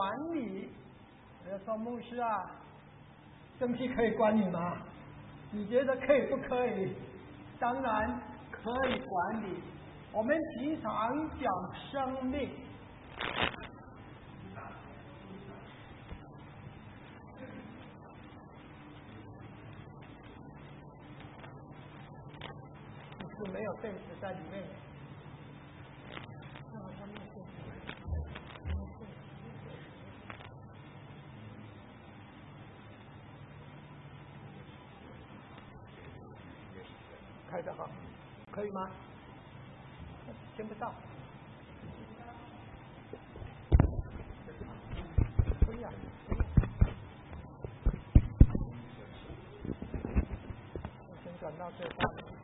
管理。我说牧师啊，生气可以管理吗？你觉得可以不可以？当然可以管理。我们经常讲生命。是没有电池在里面。开得好，可以吗？听不到。不要。先转到最大。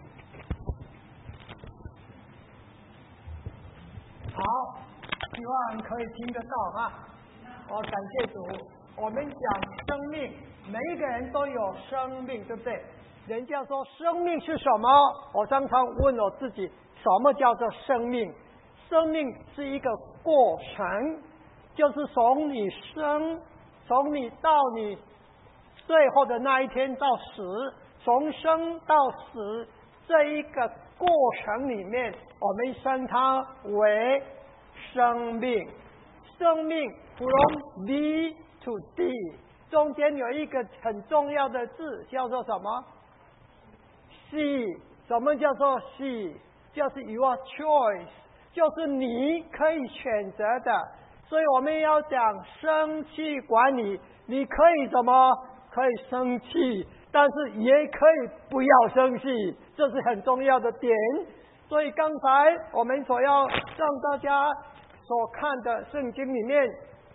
好，希望可以听得到哈。感谢主。我们讲生命，每一个人都有生命，对不对？人家说生命是什么？我常常问我自己，什么叫做生命？生命是一个过程，就是从你生，从你到你最后的那一天到死，从生到死这一个过程里面，我们称它为生命。生命 from B to D， 中间有一个很重要的字，叫做什么？C。什么叫做 C？ 就是 your choice， 就是你可以选择的。所以我们要讲生气管理，你可以什么？可以生气，但是也可以不要生气，这是很重要的点。所以刚才我们所要让大家所看的圣经里面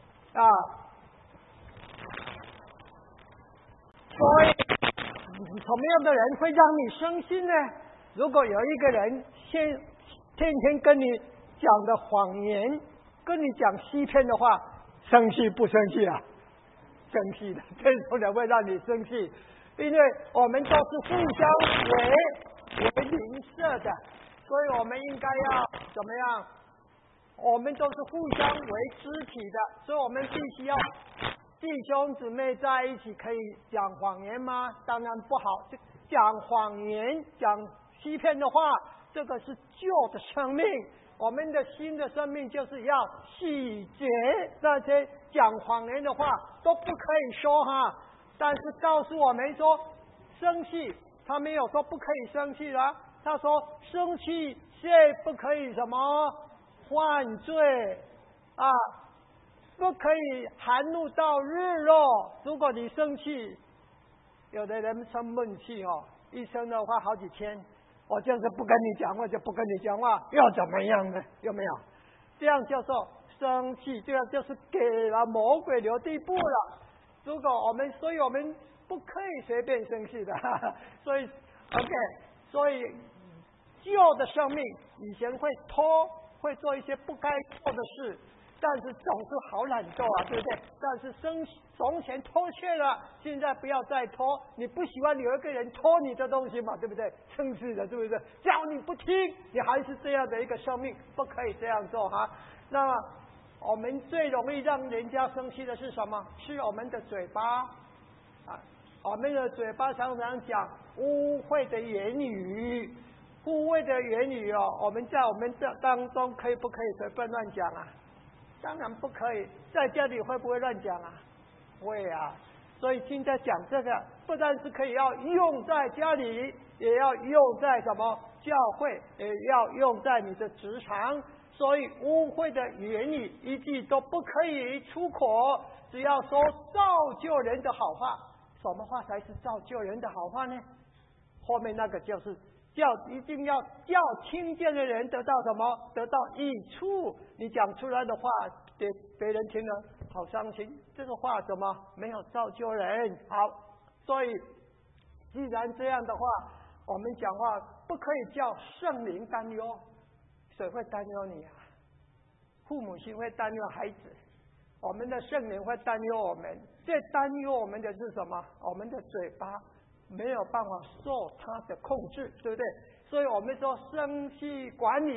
所以什么样的人会让你生气呢？如果有一个人天天跟你讲的谎言，跟你讲欺骗的话，生气不生气啊？生气的，这种人会让你生气，因为我们都是互相为邻舍的，所以我们应该要怎么样？我们都是互相为肢体的，所以我们必须要弟兄姊妹在一起。可以讲谎言吗？当然不好。讲谎言、讲欺骗的话，这个是旧的生命。我们的新的生命就是要洗劫那些讲谎言的话都不可以说哈。但是告诉我们说，生气，他没有说不可以生气了，他说生气却不可以什么犯罪不可以含怒到日落。如果你生气，有的人生闷气一生的话好几天，我就是不跟你讲话，就不跟你讲话，要怎么样呢？有没有？这样叫做生气，这样就是给了魔鬼留地步了。所以我们不可以随便生气的，所以 OK， 所以旧的生命以前会做一些不该做的事，但是总是好懒惰对不对？但是从前偷窃了，现在不要再偷。你不喜欢有一个人偷你的东西嘛，对不对？生气的，对不对？叫你不听，你还是这样的一个生命，不可以这样做哈。那么我们最容易让人家生气的是什么？是我们的嘴巴我们的嘴巴常常讲污秽的言语。污秽的言语我们在我们这当中可以不可以随便乱讲啊？当然不可以。在家里会不会乱讲啊？会啊。所以现在讲这个，不但是可以要用在家里，也要用在什么教会，也要用在你的职场。所以污秽的言语一句都不可以出口，只要说造就人的好话。什么话才是造就人的好话呢？后面那个就是一定要叫听见的人得到什么？得到益处。你讲出来的话给别人听了好伤心，这个话怎么没有造就人？好，所以既然这样的话，我们讲话不可以叫圣灵担忧。谁会担忧你啊？父母亲会担忧孩子，我们的圣灵会担忧我们。最担忧我们的是什么？我们的嘴巴没有办法受它的控制，对不对？所以我们说生气管理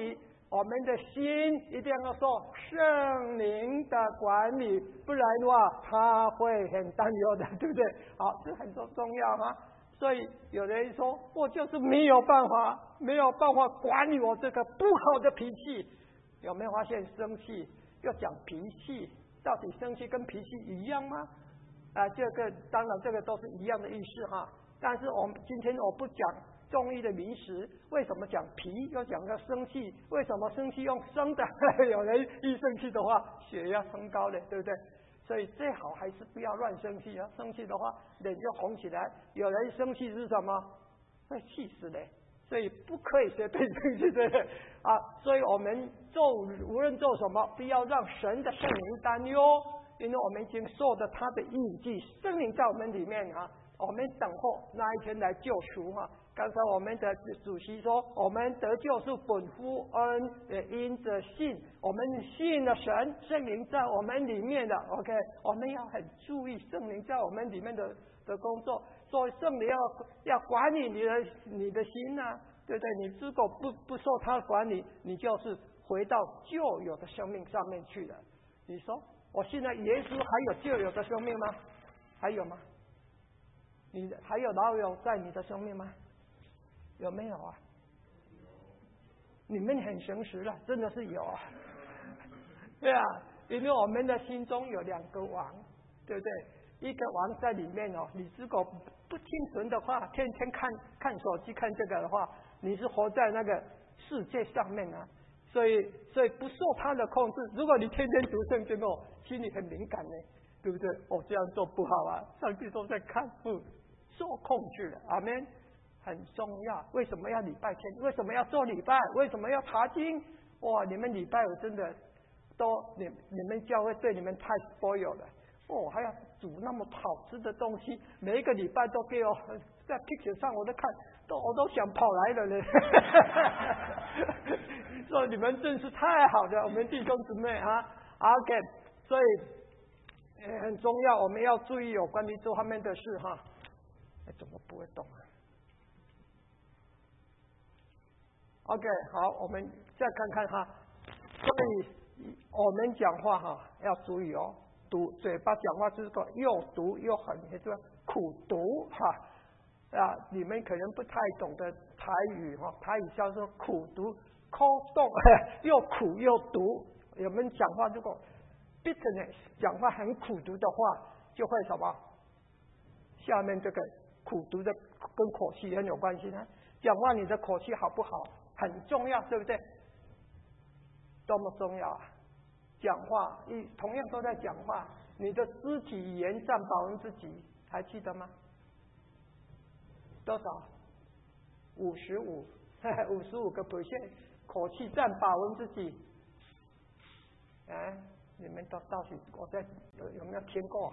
我们的心一定要受圣灵的管理，不然的话他会很担忧的，对不对？好，这很重要哈。所以有人说我就是没有办法管理我这个不好的脾气。有没有发现生气要讲脾气，到底生气跟脾气一样吗？这个当然这个都是一样的意思哈。但是今天我不讲中医的名词，为什么讲脾又讲到生气？为什么生气用生的？有人一生气的话血压升高了，对不对？所以最好还是不要乱生气啊！生气的话脸就红起来。有人生气是什么？会气死的。所以不可以随便生气，对不对啊？所以我们无论做什么，不要让神的圣灵担忧，因为我们已经受的他的印记，圣灵在我们里面啊。我们等候那一天来救赎哈。刚才我们的主席说，我们得救是本乎恩，也因着信。我们信了神，圣灵在我们里面的 ，OK， 我们要很注意圣灵在我们里面的工作。所以圣灵要管理你的心啊，对不对？你如果不受他管理，你就是回到旧有的生命上面去了。你说，我信了耶稣，还有旧有的生命吗？还有吗？你还有老友在你的生命吗？有没有啊？你们很诚实了，真的是有啊。对啊，因为我们的心中有两个王，对不对？一个王在里面哦，你如果不听神的话，天天看手机看这个的话，你是活在那个世界上面啊。所以不受他的控制。如果你天天读圣经哦，心里很敏感呢，对不对？这样做不好啊，上帝都在看，受控制了。阿们，很重要。为什么要礼拜天？为什么要做礼拜？为什么要查经？哇，你们礼拜我真的你们教会对你们太 spoil 了。还要煮那么好吃的东西，每一个礼拜都给我在 picture 上，我都想跑来了呢。所以你们真是太好了，我们弟兄姊妹啊 ，OK， 所以很重要，我们要注意有关于这方面的事哈。怎么不会动啊 ？OK， 好，我们再看看哈。所以我们讲话哈要注意哦。嘴巴讲话就是个又毒又狠，也就是苦毒哈你们可能不太懂得台语哈，台语叫做苦毒，口动又苦又毒。有没有讲话如果 bitterness 讲话很苦毒的话，就会什么？下面这个苦毒的跟口气很有关系呢。讲话你的口气好不好很重要，对不对？多么重要啊！讲话同样都在讲话，你的肢体语言占50%几，还记得吗？多少？55%，口气占50%几？你们都到底有没有听过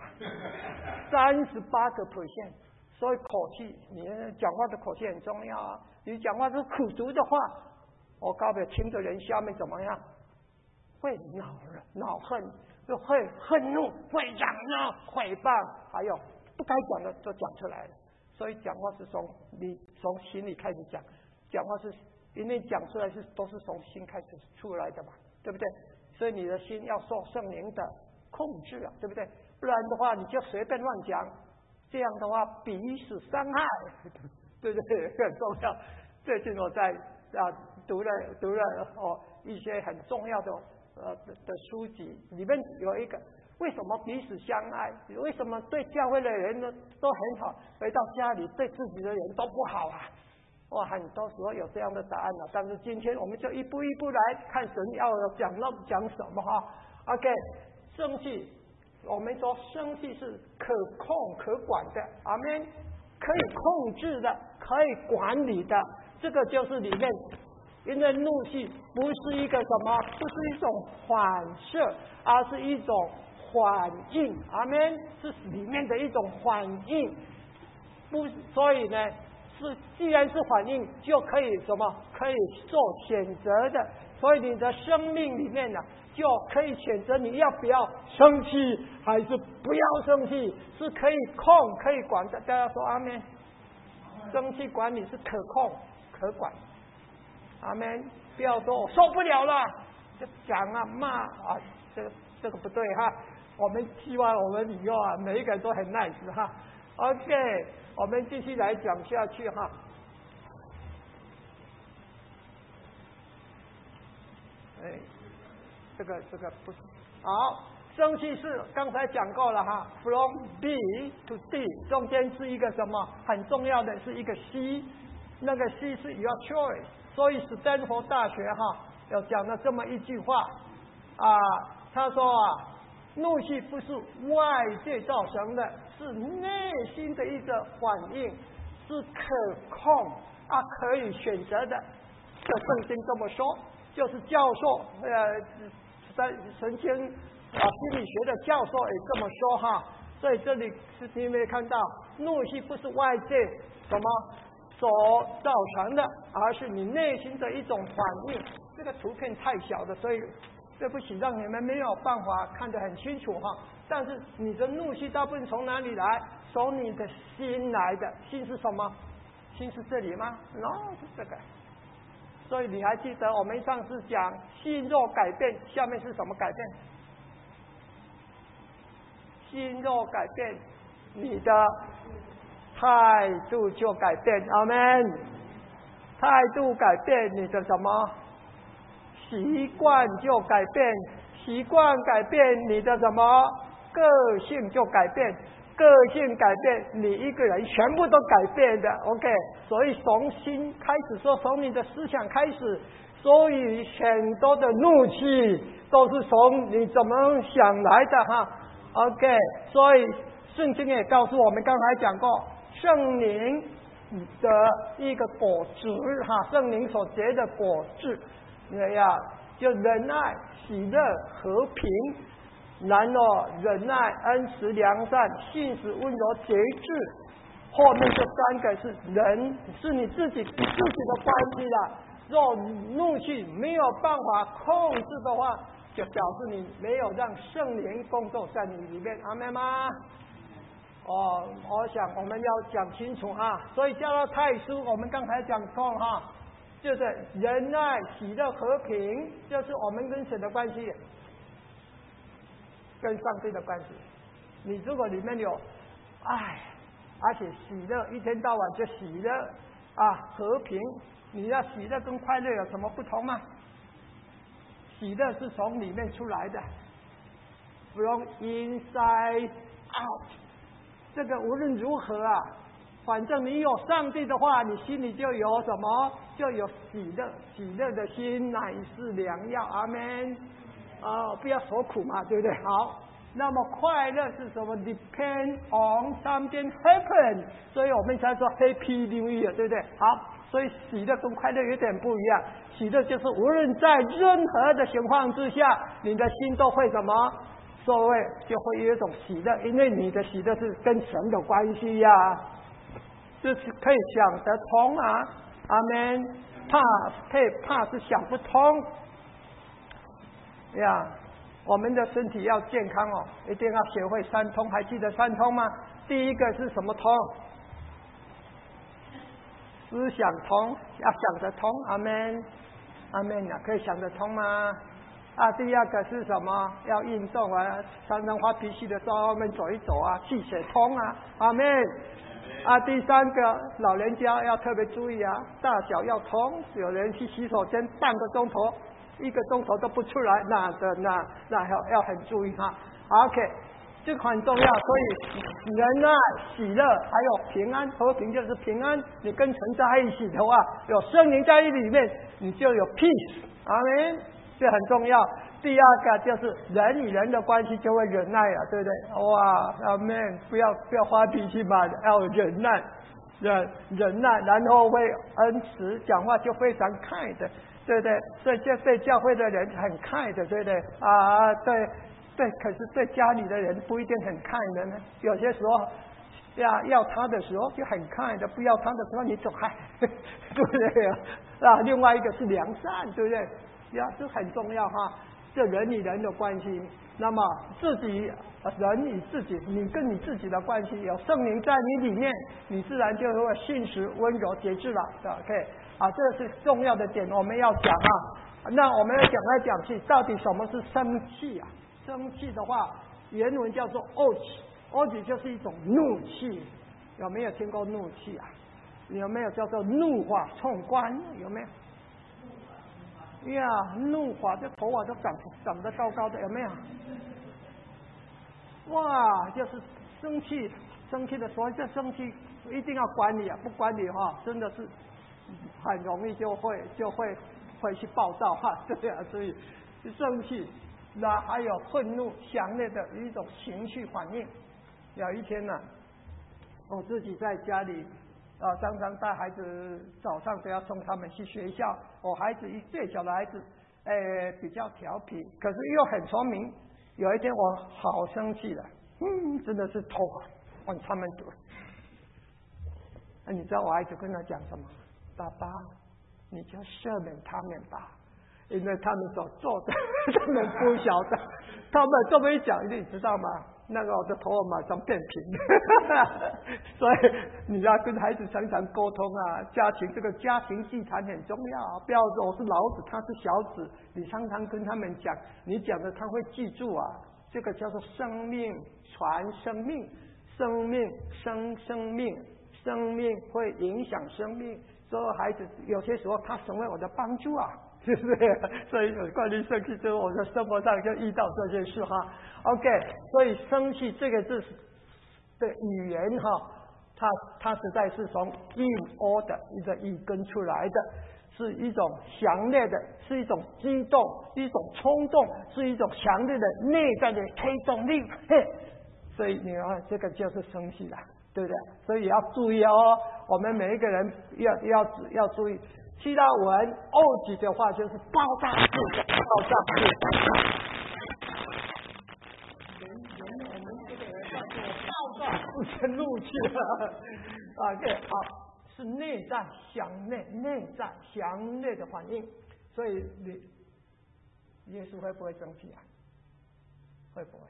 ？38%，所以口气，你讲话的口气很重要啊！你讲话是苦毒的话，我告诉你，听的人下面怎么样？会恼恨，就会愤怒，会嚷闹、诽谤，还有不该讲的都讲出来了。所以讲话是从心里开始讲，讲话是因为讲出来都是从心开始出来的嘛，对不对？所以你的心要受圣灵的控制啊，对不对？不然的话你就随便乱讲，这样的话彼此伤害，对不对？很重要。最近我在读了一些很重要的书籍，里面有一个为什么彼此相爱？为什么对教会的人呢都很好，回到家里对自己的人都不好啊？很多时候有这样的答案了。但是今天我们就一步一步来看神要讲什么哈。OK， 生气，我们说生气是可控可管的，阿们，可以控制的，可以管理的，这个就是里面。因为怒气不是一个什么，不是一种反射，而是一种反应，阿们，是里面的一种反应。所以呢，既然是反应，就可以什么？可以受谴责的。所以你的生命里面呢，就可以选择你要不要生气，还是不要生气，是可以控可以管的。大家说阿们。生气管理是可控可管。阿们， 不要说我受不了了，就讲啊骂啊，这个不对哈。我们希望我们以后啊，每一个人都很 nice 哈。OK， 我们继续来讲下去哈。这个不好。生气是刚才讲过了哈 ，from B to D 中间是一个什么很重要的是一个 C， 那个 C 是 your choice， 所以斯坦福大学哈有讲了这么一句话啊，他说啊，怒气不是外界造成的，是内心的一个反应，是可控啊，可以选择的。这圣经这么说，就是教授在神经心理学的教授也这么说哈。所以这里是你没看到，怒气不是外界什么所造成的，而是你内心的一种反应。这个图片太小了，所以对不起，让你们没有办法看得很清楚哈。但是你的怒气大部分从哪里来？从你的心来的。心是什么？心是这里吗 ？No， 是这个。所以你还记得我们上次讲心若改变，下面是什么改变？心若改变，你的态度就改变。阿们。态度改变，你的什么？习惯就改变，习惯改变，你的什么？个性就改变，个性改变，你一个人全部都改变的。OK， 所以从心开始说，从你的思想开始，所以很多的怒气都是从你怎么想来的哈。OK， 所以圣经也告诉我们，刚才讲过圣灵的一个果子哈，圣灵所结的果子，就仁爱、喜乐、和平，然后忍耐、恩慈、良善、信实、温柔、节制。后面这三个是人，是你自己的关系啦。若怒气没有办法控制的话，就表示你没有让圣灵工作在你里面。阿们吗？我想我们要讲清楚哈。所以叫到太书，我们刚才讲过哈，就是仁爱、喜乐、和平，就是我们跟神的关系，跟上帝的关系。你如果里面有爱，而且喜乐，一天到晚就喜乐啊，和平，你要喜乐跟快乐有什么不同吗？喜乐是从里面出来的 ，from inside out。这个无论如何啊，反正你有上帝的话，你心里就有什么？就有喜乐，喜乐的心乃是良药。阿们。不要受苦嘛，对不对？好，那么快乐是什么 ？Depend on something happen， 所以我们才说 Happy New Year， 对不对？好，所以喜乐跟快乐有点不一样。喜乐就是无论在任何的情况之下，你的心都会什么？所谓就会有一种喜乐，因为你的喜乐是跟神的关系呀，就是可以想得通啊。阿们。怕是想不通呀。我们的身体要健康哦，一定要学会三通。还记得三通吗？第一个是什么通？思想通，要想得通。阿们。阿们啊，可以想得通吗？第二个是什么？要运动啊，常常发脾气的时候，我们走一走啊，气血通啊。阿们。第三个，老人家要特别注意啊，大小要通。有人去洗手间半个钟头、1个钟头都不出来，那要很注意哈。OK， 这个很重要。所以仁爱、喜乐还有平安，和平就是平安。你跟神在一起的话，有圣灵在里面，你就有 peace。阿们。这很重要。第二个就是人与人的关系就会忍耐了，对不对？哇，阿们，不要发脾气嘛，要忍耐，忍耐，然后会恩慈，讲话就非常kind的，对不对？所以这对教会的人很kind的，对不对？对，可是对家里的人不一定很kind的呢。有些时候要他的时候就很kind的，不要他的时候你走开，对不对？另外一个是良善，对不对？这很重要哈，这人与人的关系。 那么自己人与自己，你跟你自己的关系，有圣灵在你里面，你自然就会信实、温柔、节制了。OK， 这是重要的点，我们要讲那我们要讲来讲去，到底什么是生气啊？生气的话，原文叫做怄就是一种怒气。有没有听过怒气啊？有没有叫做怒发冲冠？有没有？呀，怒发这头发都长得高高的，有没有？哇，就是生气的时候，这生气一定要管理啊，不管理真的是很容易就会去暴躁对啊，所以生气，那还有愤怒，强烈的一种情绪反应。有一天呢，我自己在家里常常带孩子，早上都要送他们去学校。我孩子最小的孩子，比较调皮，可是又很聪明。有一天我好生气了，真的是头往他们堵。你知道我孩子跟他讲什么？爸爸，你就赦免他们吧，因为他们所做的，他们不晓得。他们这么一讲，你知道吗？那个我的头马上变平。所以你要跟孩子常常沟通这个家庭聚餐很重要，不要说我是老子，他是小子，你常常跟他们讲，你讲的他会记住这个叫做生命传生命，生命会影响生命，所以孩子有些时候他成为我的帮助是不是？所以有关于生气之后，我在生活上就遇到这件事OK， 所以生气这个字的语言它实在是从in order 一个语根出来的，是一种强烈的，是一种激动，一种冲动，是一种强烈的内在的推动力。所以你看，这个就是生气了，对不对？所以要注意我们每一个人要注意。希腊文怄气的话就是爆炸式，怒气OK， 好，是内在强烈的反应。所以耶稣会不会生气会不会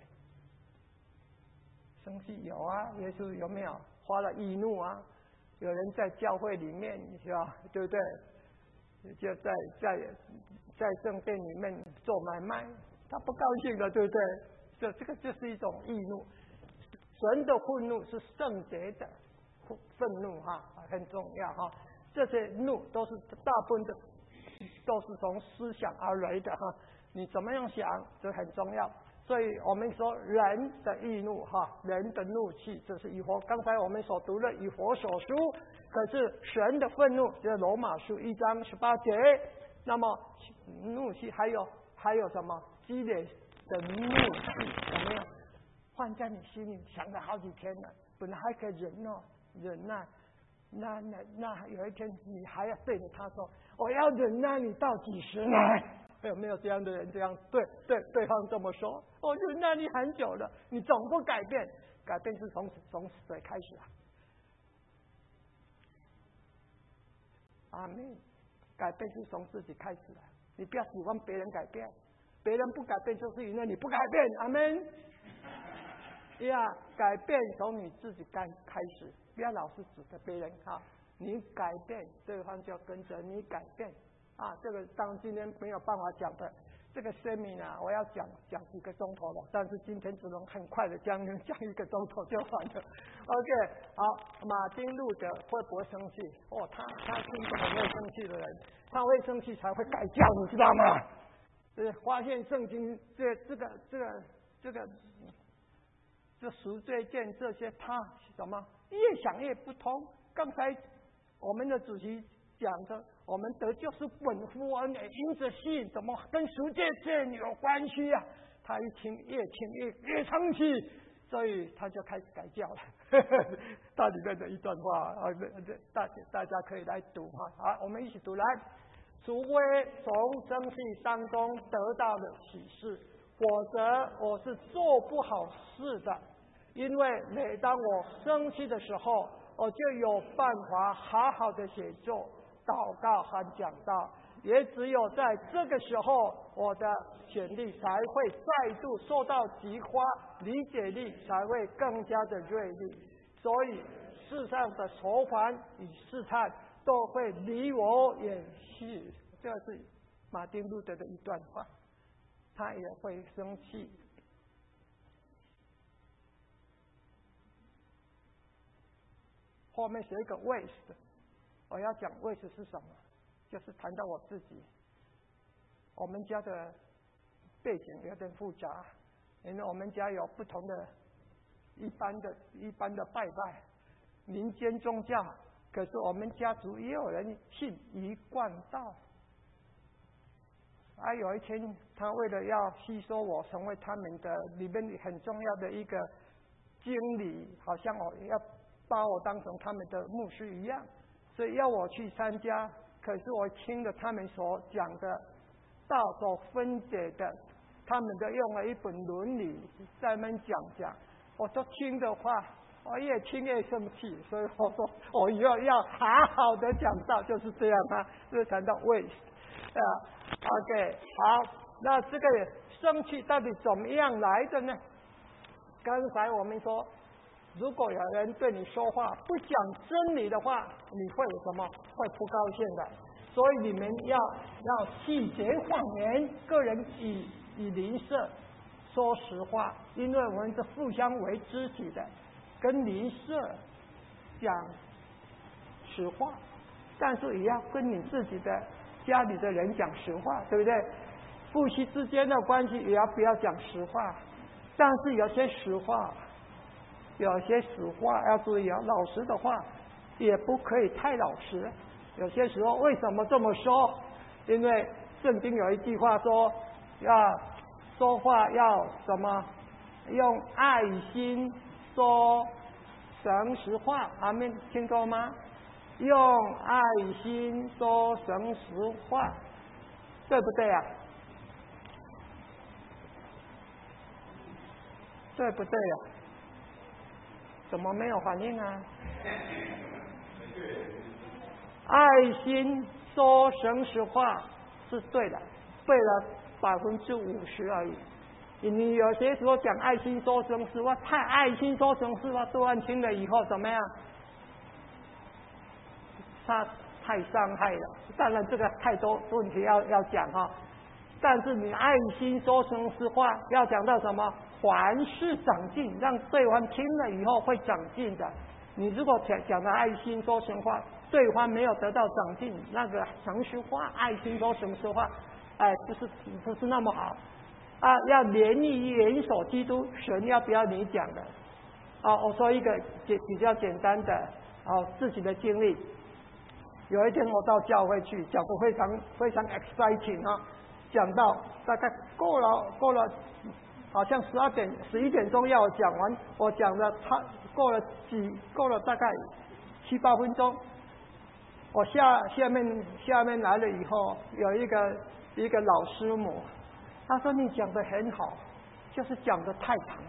生气？有耶稣有没有发了易怒有人在教会里面是吧？对不对？就在圣殿里面做买卖，他不高兴的，对不对？这个就是一种易怒。神的愤怒是圣洁的愤怒很重要这些怒都是大部分的都是从思想而来的你怎么样想这很重要。所以我们说人的易怒人的怒气，这是以佛刚才我们所读的以佛所书。可是神的愤怒就是罗马书1章18节。那么怒气还有什么？激烈的怒气有没有放在你心里想了好几天了？本来还可以忍耐，那有一天你还要对着他说，我要忍耐你到几时呢？有没有这样的人这样对方这么说？我忍耐你很久了，你总不改变，改变是从谁开始阿们。改变是从自己开始你不要喜欢别人改变，别人不改变就是因为你不改变。阿们。改变从你自己开始，不要老是指着别人你改变，对方就跟着你改变这个当然今天没有办法讲的，这个seminar我要讲几个钟头了，但是今天只能很快的讲1个钟头就完了。OK， 好，马丁路德会不会生气？他是一个很会生气的人，他会生气才会改教，你知道吗？发现圣经这赎罪券这些，他什么越想越不通。刚才我们的主席讲的，我们得救是本乎恩，因着信，怎么跟赎罪券有关系他越听越生气，所以他就开始改教了。它里面的一段话大家可以来读好，我们一起读来。除非从生气当中得到的启示，否则我是做不好事的。因为每当我生气的时候，我就有办法好好的写作、祷告和讲道， 也只有在这个时候，我的潜力才会再度受到激发，理解力才会更加的锐利。所以世上的愁烦与试探都会离我远去。这是马丁路德的一段话，他也会生气。后面写一个 waste， 我要讲 waste 是什么，就是谈到我自己。我们家的背景有点复杂，因为我们家有不同的一般的拜拜民间宗教，可是我们家族也有人信一贯道。有一天他为了要吸收我成为他们的里面很重要的一个经理，好像我要把我当成他们的牧师一样，所以要我去参加。可是我听了他们所讲的道所分解的，他们都用了一本伦理在那边讲，我都听的话，我越听越生气，所以我说我要好好的讲道，就是这样啊，就是谈到 waste OK， 好，那这个生气到底怎么样来的呢？刚才我们说，如果有人对你说话不讲真理的话，你会有什么？会不高兴的。所以你们要细节谎言，个人以邻舍说实话，因为我们是互相为肢体的，跟邻舍讲实话，但是也要跟你自己的家里的人讲实话，对不对？夫妻之间的关系也要不要讲实话？但是有些实话要注意啊，老实的话也不可以太老实。有些时候为什么这么说？因为圣经有一句话说，要说话要什么？用爱心说诚实话。阿们，听过吗？用爱心说诚实话，对不对啊？对不对啊？怎么没有反应啊？爱心说诚实话是对的，对了50%而已。你有些时候讲爱心说诚实话，太爱心说诚实话，对方听了以后怎么样？他太伤害了。当然这个太多问题要讲哈，但是你爱心说诚实话要讲到什么？凡事长进，让对方听了以后会长进的。你如果讲的爱心说诚实话，对方没有得到长进，那个诚实话爱心说诚实话不是那么好啊。要联手基督，神要不要你讲的我说一个比较简单的自己的经历。有一天我到教会去，讲得非常 exciting 讲到大概过了好像11点钟要我讲完，我讲了过了大概7-8分钟，我下面来了以后，有一个老师母，他说你讲得很好，就是讲得太长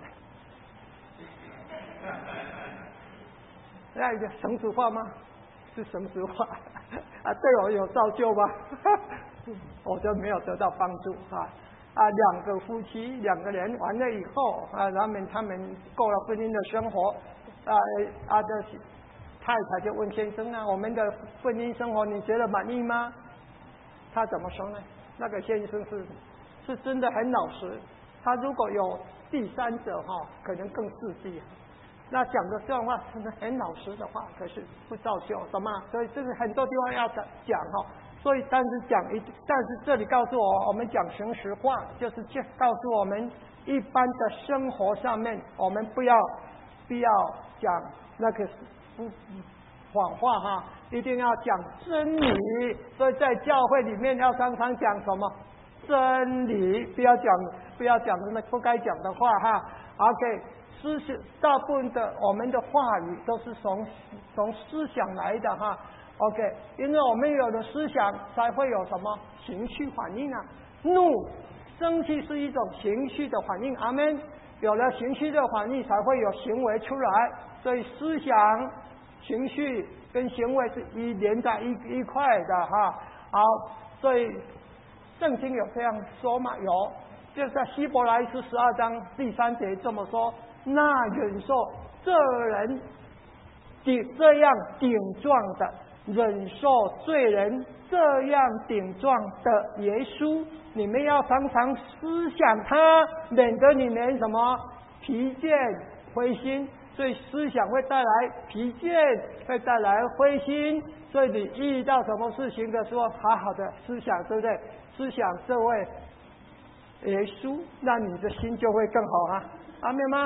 了。那一个诚实话吗？是诚实话对我有造就吗？我就没有得到帮助两个夫妻2个人完了以后他们过了婚姻的生活的太太就问先生我们的婚姻生活你觉得满意吗？他怎么说呢？那个先生是真的很老实，他如果有第三者可能更刺激。那讲的这种话真的很老实的话，可是不造就什么，所以这是很多地方要讲所以但是这里告诉我们讲诚实话，就是告诉我们一般的生活上面，我们不要讲那个谎话一定要讲真理。所以在教会里面要常常讲什么真理，不要讲那不该讲的话OK。大部分的我们的话语都是从思想来的OK， 因为我们有了思想才会有什么情绪反应怒生气是一种情绪的反应，阿们。有了情绪的反应才会有行为出来，所以思想情绪跟行为是连在一块的好， 所以圣经有这样说吗？有，就在希伯来书12章第3节这么说：那忍受这人这样顶撞的，忍受罪人这样顶撞的耶稣，你们要常常思想他，免得你们什么疲倦灰心。所以思想会带来疲倦，会带来灰心。所以你遇到什么事情的时候，好好的思想，对不对？思想这位耶稣，那你的心就会更好啊！阿们吗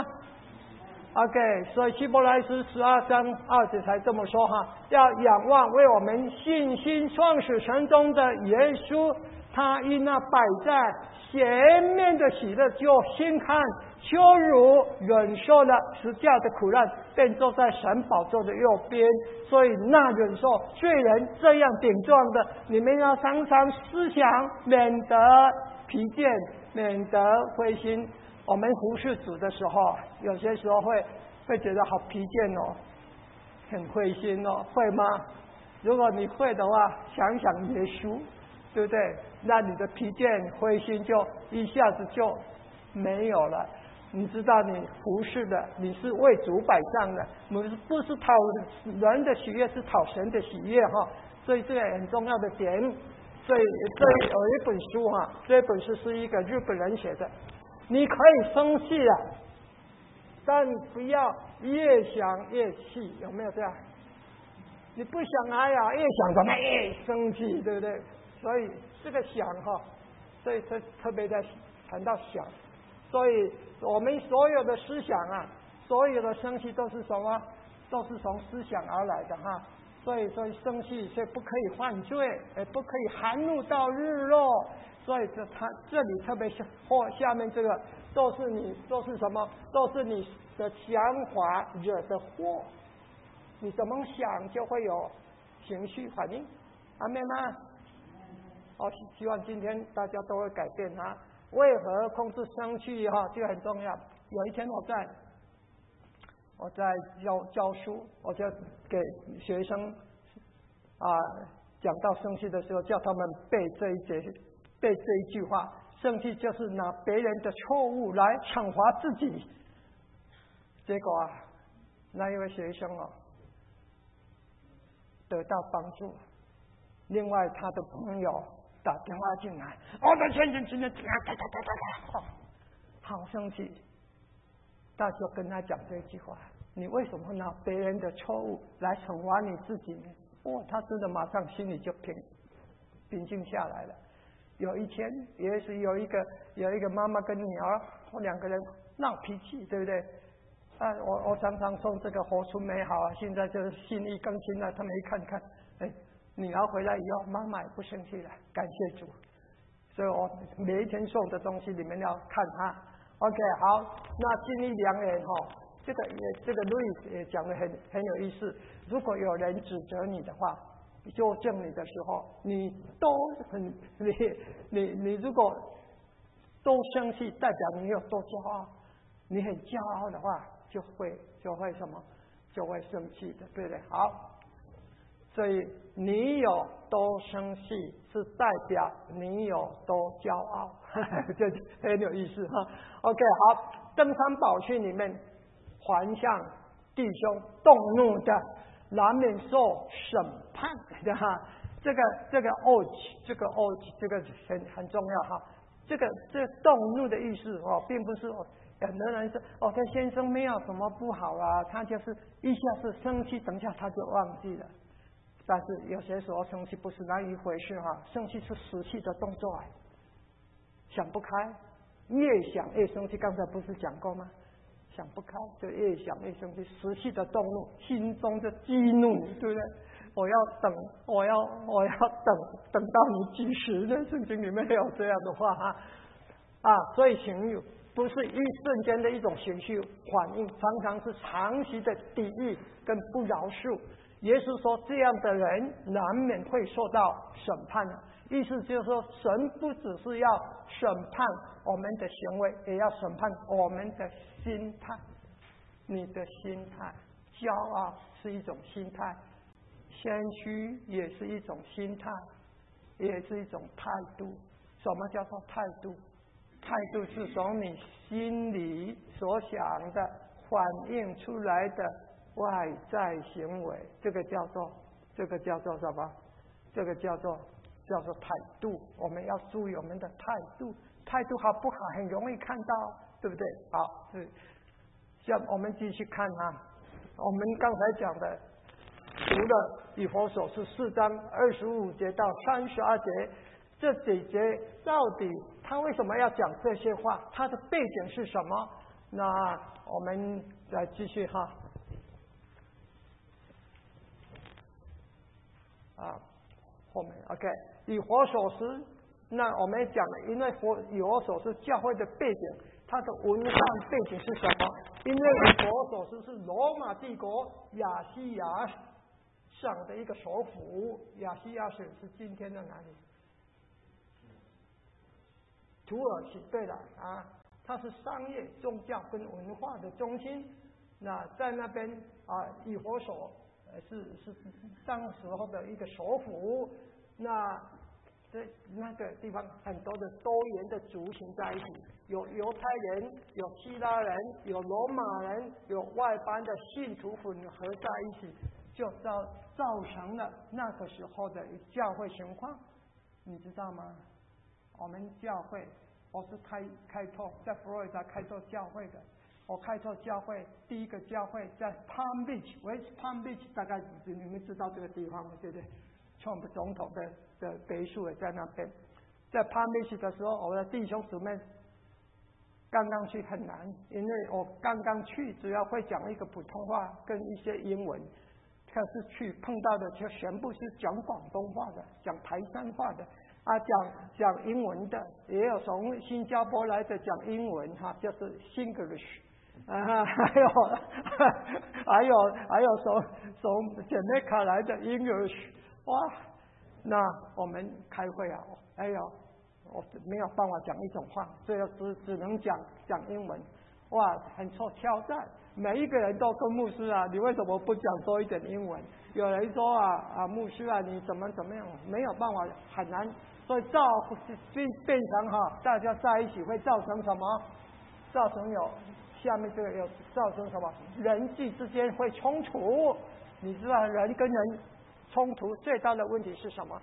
？OK， 所以希伯来书12章2节才这么说哈，要仰望为我们信心创始成终的耶稣，他因那摆在前面的喜乐，就心看羞辱，忍受了十架的苦难，便坐在神宝座的右边。所以那忍受罪人这样顶撞的，你们要常常思想，免得疲倦，免得灰心。我们服侍主的时候，有些时候会觉得好疲倦哦，很灰心哦，会吗？如果你会的话，想想耶稣，对不对？那你的疲倦灰心就一下子就没有了。你知道你服侍的，你是为主摆上的，不是讨人的喜悦，是讨神的喜悦哈。所以这个很重要的点。所以这有一本书哈，这本书是一个日本人写的。你可以生气啊，但不要越想越气，有没有这样？你不想哎呀，越想怎么越生气，对不对？所以这个想哈，所以特别在谈到想，所以我们所有的思想啊，所有的生气都是什么？都是从思想而来的哈。所以生气，所以不可以犯罪，也不可以含怒到日落。所以这里特别是下面这个都是什么？都是你的想法惹的祸。你怎么想就会有情绪反应，阿们吗？希望今天大家都会改变啊！为何控制生气哈？这个很重要。有一天我在教书，我就给学生讲到生气的时候，叫他们背这一句话：生气就是拿别人的错误来惩罚自己。结果那一位学生得到帮助。另外他的朋友打电话进来，我的先生今天好生气。大家跟他讲这句话：你为什么拿别人的错误来惩罚你自己呢？他真的马上心里就平静下来了。有一天，也是有一个妈妈跟女儿，两个人闹脾气，对不对？我常常送这个活出美好啊，现在就是心意更新了。他们一看，女儿回来以后，妈妈也不生气了，感谢主。所以我每一天送的东西，你们要看它。OK， 好，那尽力良言这个路易也讲得很有意思。如果有人指责你的话，纠正你的时候，你如果都生气，代表你有多骄傲。你很骄傲的话，就会什么？就会生气的，对不对？好，所以你有多生气，是代表你有多骄傲，这很有意思哈。OK， 好，登山宝训里面，还向弟兄动怒的，难免受审判的哈。这个 ouch， 这个很重要哈。这动怒的意思并不是很多人说这先生没有什么不好啊，他就是一下子生气，等一下他就忘记了。但是有些时候生气不是那一回事哈，生气是死气的动作想不开，越想越生气。刚才不是讲过吗？想不开就越想越生气，死气的动怒，心中的激怒，对不对？我要等到你几时呢？圣经里面有这样的话所以情绪不是一瞬间的一种情绪反应，常常是长期的抵御跟不饶恕。耶稣说这样的人难免会受到审判意思就是说，神不只是要审判我们的行为，也要审判我们的心态。你的心态，骄傲是一种心态，谦虚也是一种心态， 也是一种态度。什么叫做态度？态度是从你心里所想的反映出来的外在行为，这个叫做什么？这个叫做态度。我们要注意我们的态度，态度好不好很容易看到，对不对？好，像我们继续看啊，我们刚才讲的，读了以弗所书4章25节到32节，这几节到底他为什么要讲这些话？他的背景是什么？那我们来继续哈。后面 OK， 以弗所书，那我们讲了，因为以弗所是教会的背景，它的文化背景是什么？因为以弗所书是罗马帝国亚细亚省的一个首府，亚细亚省是今天的哪里？土耳其。对了啊，它是商业、宗教跟文化的中心。那在那边以弗所是当时候的一个首府。那在那个地方很多的多元的族群在一起，有犹太人，有希腊人，有罗马人，有外邦的信徒混合在一起，就造成了那个时候的教会情况，你知道吗？我们教会，我是开拓在佛罗里达开拓教会的。我开拓教会，第一个教会在 Palm Beach，West Palm Beach， 大概你们知道这个地方吗？对不对？Trump 总统的别墅也在那边。在 Palm Beach 的时候，我的弟兄姊妹刚刚去很难，因为我刚刚去，只要会讲一个普通话跟一些英文，可是去碰到的就全部是讲广东话的，讲台山话的。讲英文的，也有从新加坡来的讲英文就是 Singlish。还有从柬埔寨来的 English， 哇！那我们开会我没有办法讲一种话，所以只能讲英文，哇，很受挑战。每一个人都跟牧师你为什么不讲多一点英文？有人说牧师你怎么样？没有办法，很难，所以变成大家在一起会造成什么？造成下面这个有造成什么？人际之间会冲突。你知道人跟人冲突最大的问题是什么？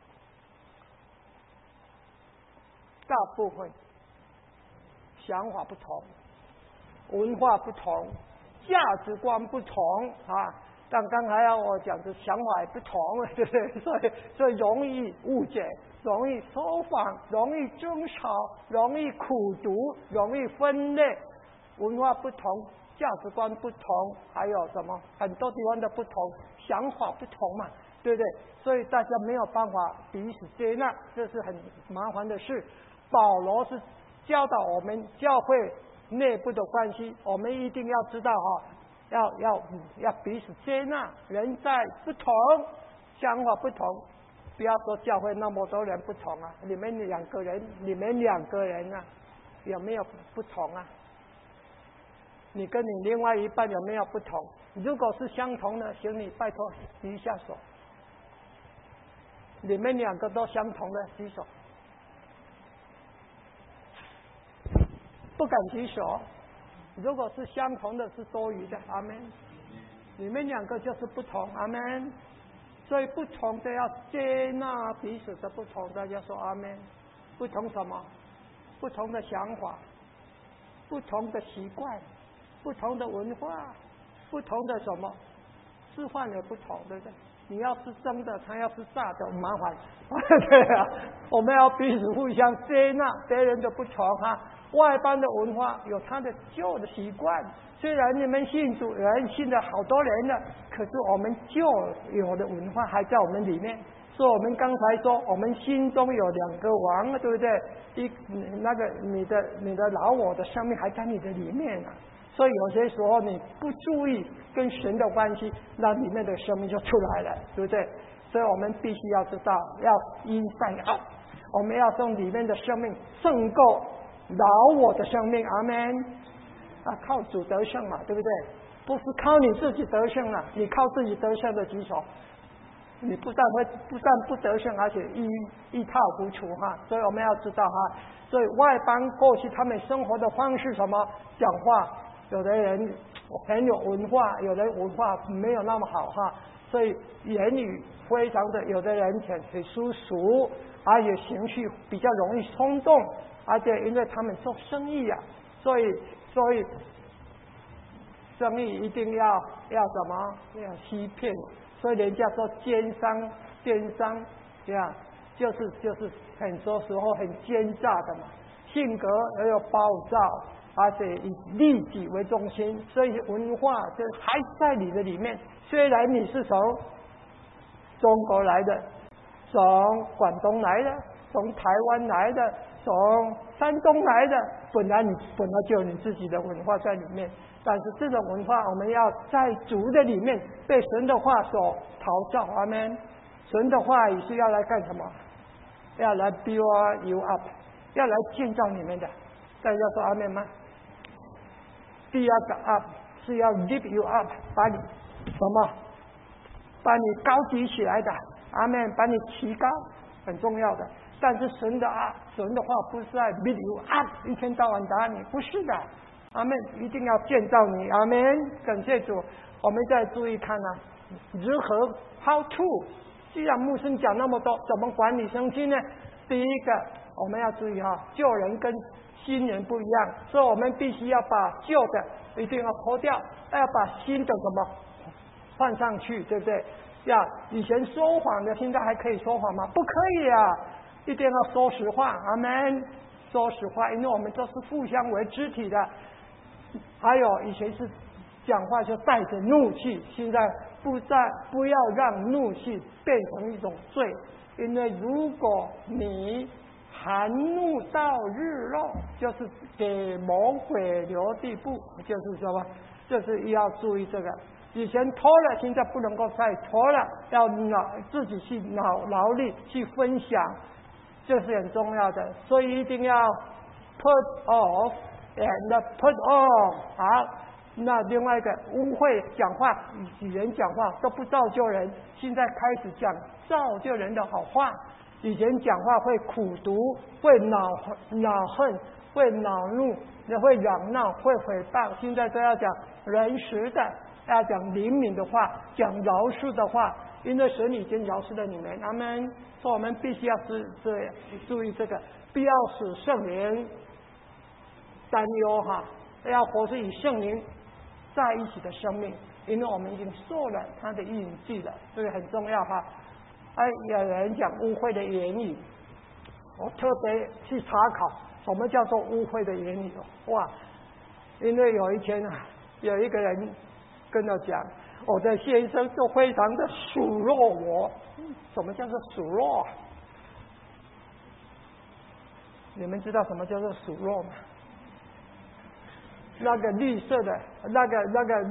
大部分想法不同，文化不同，价值观不同但刚才我讲的想法也不同，对不对？所以容易误解，容易说谎，容易争吵，容易苦读，容易分裂。文化不同，价值观不同，还有什么很多地方的不同，想法不同嘛，对不对？所以大家没有办法彼此接纳，这是很麻烦的事。保罗是教导我们教会内部的关系，我们一定要知道要彼此接纳，人在不同，想法不同，不要说教会那么多人不同你们两个人有没有不同你跟你另外一半有没有不同？如果是相同的，请你拜托举一下手。你们两个都相同的，举手。不敢举手。如果是相同的，是多余的。阿们。你们两个就是不同。阿们。所以不同的要接纳彼此的不同，大家说阿们。不同什么？不同的想法，不同的习惯，不同的文化，不同的什么吃饭也不同，对不对？你要吃蒸的，他要吃炸的，很麻烦。对我们要彼此互相接纳别人的不同外邦的文化有他的旧的习惯，虽然你们信主，有人信了好多年了，可是我们旧有的文化还在我们里面。所以我们刚才说，我们心中有两个王，对不对？你的老我的生命还在你的里面所以有些时候你不注意跟神的关系，那里面的生命就出来了，对不对？所以我们必须要知道，要inside out，我们要从里面的生命胜过老我的生命。阿们。靠主得胜嘛，对不对？不是靠你自己得胜你靠自己得胜的举手。 你不但不得胜，而且一塌糊涂哈。所以我们要知道哈，所以外邦过去他们生活的方式什么讲话，有的人很有文化，有的文化没有那么好哈，所以言语非常的，有的人很粗俗，而且情绪比较容易冲动，而且因为他们做生意啊，所以生意一定要什么？要欺骗，所以人家说奸商，对吧？就是很多时候很奸诈的嘛，性格也有暴躁，而且以利己为中心，所以文化就还在你的里面。虽然你是从中国来的，从广东来的，从台湾来的，从山东来的，本来就有你自己的文化在里面。但是这种文化，我们要在主的里面被神的话所陶造。阿们。神的话语是要来干什么？要来 build you up， 要来建造你们的。大家说阿们吗？第二个 up 是要 lift you up， 把你高举起来的。阿们，把你提高，很重要的。但是神的话不是在 lift you up， 一天到晚打你，不是的。阿们，一定要建造你。阿们，感谢主。我们再注意看如何 how to。既然牧师讲那么多，怎么管理圣经呢？第一个，我们要注意旧人跟新人不一样，所以我们必须要把旧的一定要脱掉，要把新的什么换上去，对不对？以前说谎的，现在还可以说谎吗？不可以啊！一定要说实话。阿们，说实话，因为我们都是互相为肢体的。还有以前是讲话就带着怒气，现在不要让怒气变成一种罪，因为如果你含怒到日落，就是给魔鬼留地步，就是什么？就是要注意这个。以前拖了，现在不能够再拖了，要自己去劳力去分享，这是很重要的。所以一定要 put off and put on。好。那另外一个污秽讲话，与人讲话都不造就人，现在开始讲造就人的好话。以前讲话会苦毒，会恼恨，会恼怒，也会嚷闹，会诽谤，现在都要讲仁实的，要讲灵敏的话，讲饶恕的话，因为神已经饶恕了你们。阿们。所以我们必须要注意这个，不要使圣灵担忧要活出与圣灵在一起的生命，因为我们已经受了他的印记了，这个很重要有人讲污秽的言语，我特别去查考什么叫做污秽的言语。哇！因为有一天有一个人跟我讲，我的先生就非常的数落我。什么叫做数落？你们知道什么叫做数落吗？那个绿色的，那个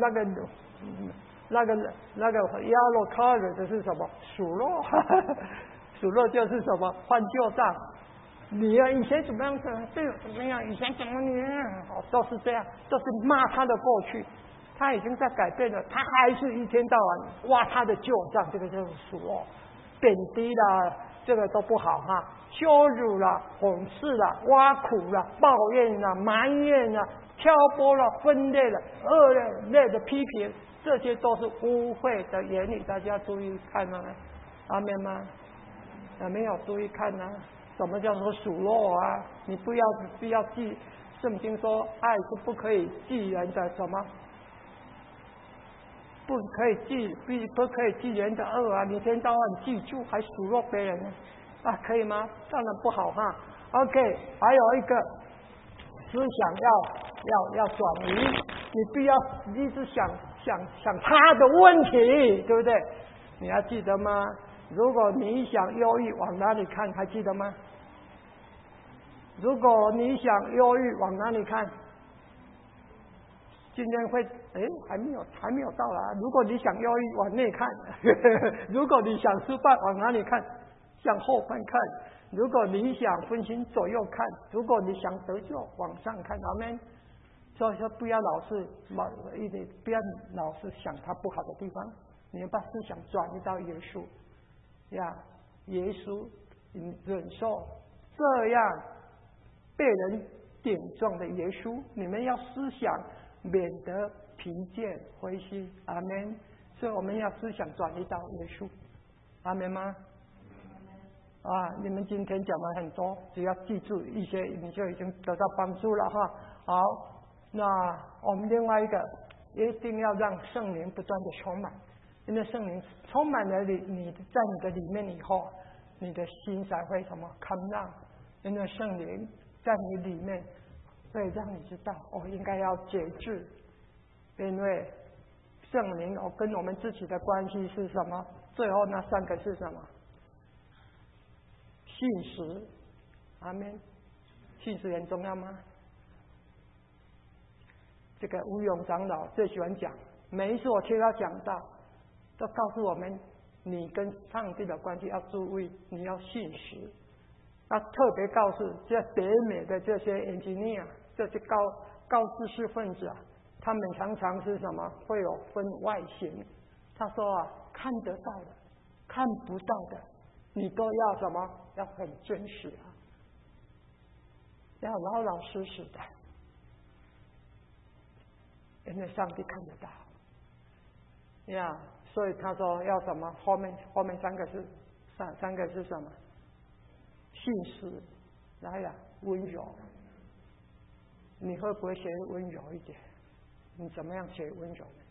yellow color 的是什么？数落，数落就是什么？换旧账。你以前怎么样？对我怎么样？以前怎么你？都是这样，都是骂他的过去。他已经在改变了，他还是一天到晚挖他的旧账，这个就是数落，贬低啦，这个都不好羞辱了，讽刺了，挖苦了，抱怨了，埋怨了，挑拨了，分裂了，恶劣的批评，这些都是污秽的言语，大家注意看阿们吗？没有注意看什么叫做数落你不要记，圣经说爱是不可以记人的什么？不可以记人的恶你一天到晚记住，还数落别人可以吗？当然不好OK， 还有一个思想要转移，你不要一直想他的问题，对不对？你还记得吗？如果你想忧郁，往哪里看？还记得吗？如果你想忧郁，往哪里看？今天会还没有到来。如果你想忧郁，往内看；如果你想失败，往哪里看？向后翻看。如果你想分心，左右看；如果你想得救，往上看。阿们。所以说，不要老是想他不好的地方，你要把思想转移到耶稣。 呀，耶稣忍受这样被人顶撞的耶稣，你们要思想，免得贫贱灰心。阿们。所以我们要思想转移到耶稣。阿们吗？你们今天讲了很多，只要记住一些，你就已经得到帮助了哈。好，那我们另外一个，一定要让圣灵不断的充满，因为圣灵充满了你在你的里面以后，你的心才会什么come down，因为圣灵在你里面会让你知道，应该要节制，因为圣灵跟我们自己的关系是什么？最后那三个是什么？信实。阿们。信实很重要吗？这个吴勇长老最喜欢讲，每一次我听他讲到，都告诉我们，你跟上帝的关系要注意，你要信实。他特别告诉这北美的这些 engineer， 这些高知识分子他们常常是什么？会有分外形。他说看得到的，看不到的，你都要什么？要很真实要老老实实的，因为上帝看得到所以他说要什么？后面三个是什么？信实，温柔。你会不会学温柔一点？你怎么样学温柔呢？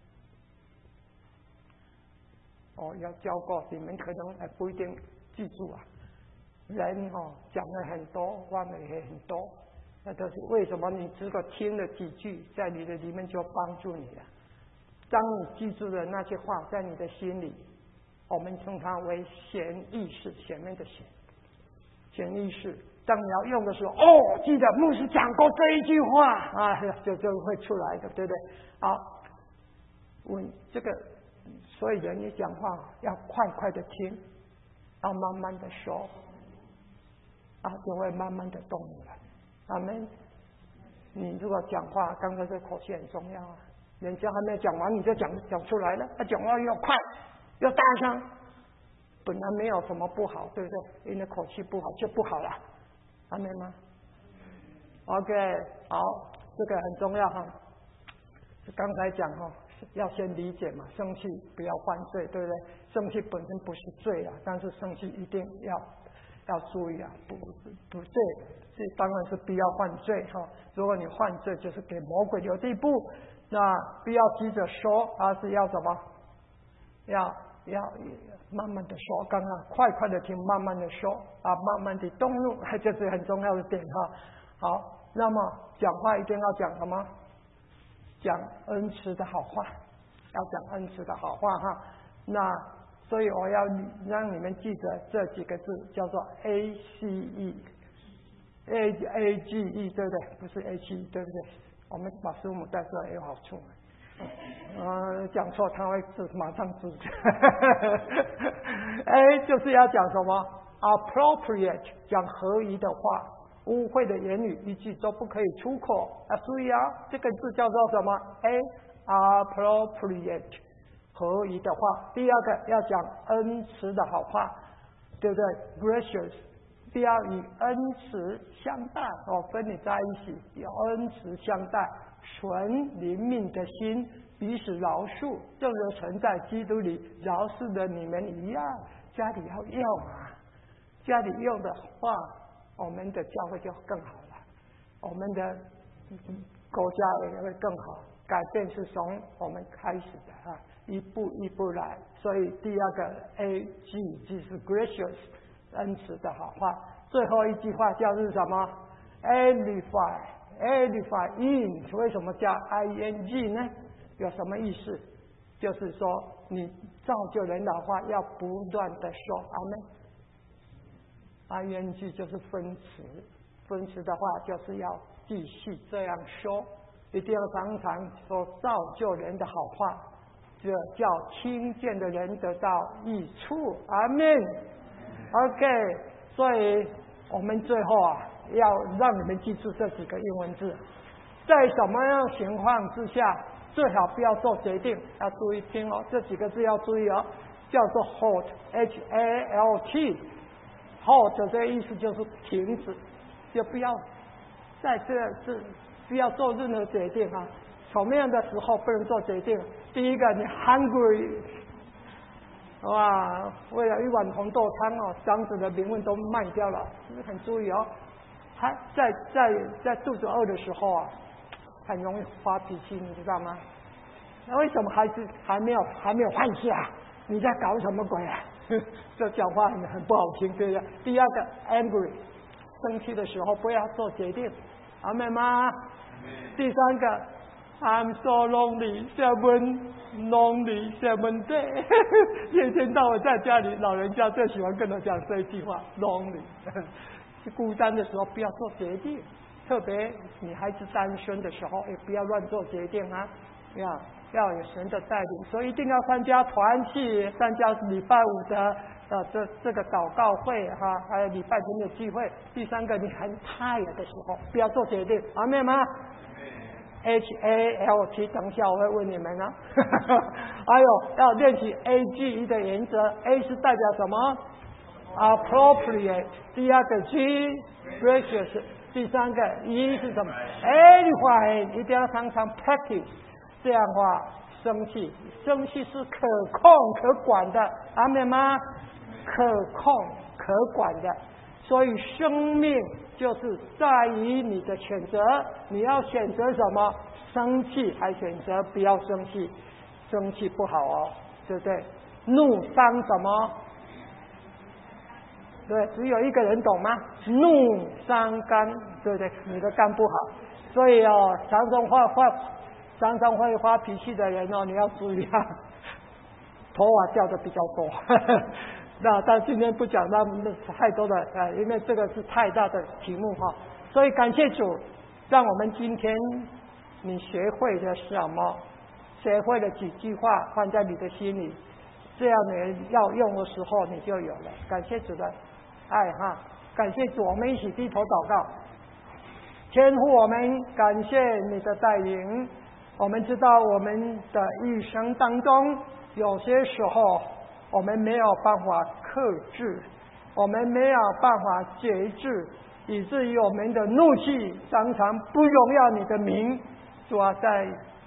要教过，你们可能还不一定记住人讲了很多，忘了也很多，那都是为什么？你只可听了几句，在你的里面就帮助你了。当你记住的那些话在你的心里，我们称它为潜意识，前面的潜意识。当你要用的时候，记得牧师讲过这一句话就会出来的，对不对？好，这个，所以人一讲话要快快的听，要慢慢的说，就会慢慢的动了。阿们。你如果讲话，刚才这口气很重要人家还没讲完你就讲出来了，他讲话又快又大声，本来没有什么不好，对不对？因为口气不好就不好了。阿们吗 ？OK， 好，这个很重要刚才讲要先理解嘛，生气不要犯罪，对不对？生气本身不是罪但是生气一定要注意不对，这当然是不要犯罪如果你犯罪，就是给魔鬼留地步，那不要急着说，而是要什么？要慢慢的说，刚刚快的听，慢慢的说慢慢的动怒，这是很重要的点好，那么讲话一定要讲什么？讲恩慈的好话，要讲恩慈的好话那所以我要让你们记得这几个字，叫做 ACE， AGE， 对不对？不是 HE， 对不对？我们把师母带出来有好处。讲错他会马上指责。就是要讲什么 appropriate， 讲合宜的话，污秽的言语一句都不可以出口注意这个字叫做什么 appropriate， 合宜的话。第二个要讲恩慈的好话，对不对 gracious， 不要以恩慈相待跟你在一起有恩慈相待，存怜悯的心，彼此饶恕，正如神在基督里饶恕的你们一样。家里要用家里用的话，我们的教会就更好了，我们的国家也会更好。改变是从我们开始的一步一步来。所以第二个 AG 是 gracious， 恩慈的好话。最后一句话叫是什么 edify in， 为什么加 ing 呢？有什么意思？就是说你造就人的话要不断的说。阿门。ing 就是分词的话就是要继续这样说，一定要常常说造就人的好话，这叫听见的人得到益处。阿们。 OK， 所以我们最后要让你们记住这几个英文字，在什么样的情况之下最好不要做决定，要注意听这几个字要注意叫做 halt，H-A-L-T，halt 这个意思就是停止，就不要在不要做任何决定啊。什么样的时候不能做决定？第一个，你 hungry， 哇，为了一碗红豆汤哦，长子的名分都卖掉了，很注意哦。还在肚子饿的时候啊，很容易发脾气，你知道吗？那为什么孩子还没有放下？你在搞什么鬼啊？这讲话很不好听，对不对？第二个 angry， 生气的时候不要做决定，阿妹吗？第三个 I'm so lonely 7 day 一天到晚在家里，老人家最喜欢跟他讲这一句话 lonely 孤单的时候不要做决定，特别你孩子单身的时候也不要乱做决定啊，要有神的带领，所以一定要参加团契，参加礼拜五的这个祷告会哈，还有礼拜天的聚会。第三个，你很 tired 的时候不要做决定，阿妹吗？HALT， 等一下我会问你们啊。还有要练习 AGE 的原则 ，A 是代表什么 ？Appropriate。第二个 G gracious。第三个 E 是什么 ？Anyway， 一定要常常 practice。这样的话，生气是可控可管的，阿妹吗？可控可管的，所以生命就是在于你的选择，你要选择什么？生气还选择不要生气，生气不好哦，对不对？怒伤什么？对，只有一个人懂吗？怒伤肝，对不对？你的肝不好，所以哦，常常会发脾气的人哦，你要注意啊，头发掉的比较多。但今天不讲那太多的因为这个是太大的题目哈。所以感谢主，让我们今天你学会了什么？学会了几句话放在你的心里，这样你要用的时候你就有了。感谢主的爱哈，感谢主，我们一起低头祷告。天父，我们感谢你的带领。我们知道我们的一生当中，有些时候我们没有办法克制，我们没有办法节制，以至于我们的怒气常常不荣耀你的名。主啊，在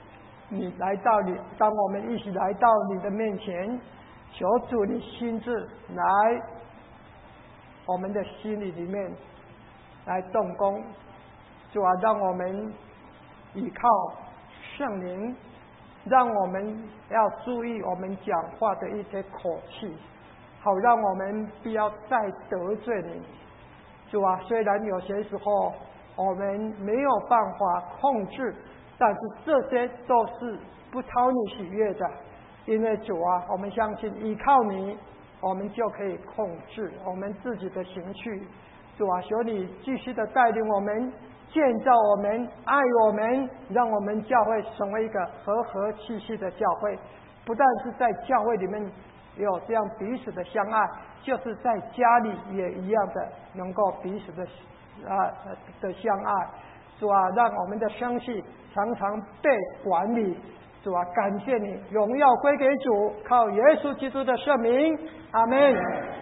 当我们一起来到你的面前，求主你亲自来我们的心里面来动工。主啊，让我们依靠圣灵，让我们要注意我们讲话的一些口气，好让我们不要再得罪你。主啊，虽然有些时候我们没有办法控制，但是这些都是不讨你喜悦的，因为主啊，我们相信依靠你，我们就可以控制我们自己的情绪。主啊，求你继续的带领我们，建造我们，爱我们，让我们教会成为一个和气气的教会。不但是在教会里面有这样彼此的相爱，就是在家里也一样的能够彼此的相爱。主啊，让我们的生气常常被管理。主啊，感谢你，荣耀归给主，靠耶稣基督的圣名，阿们。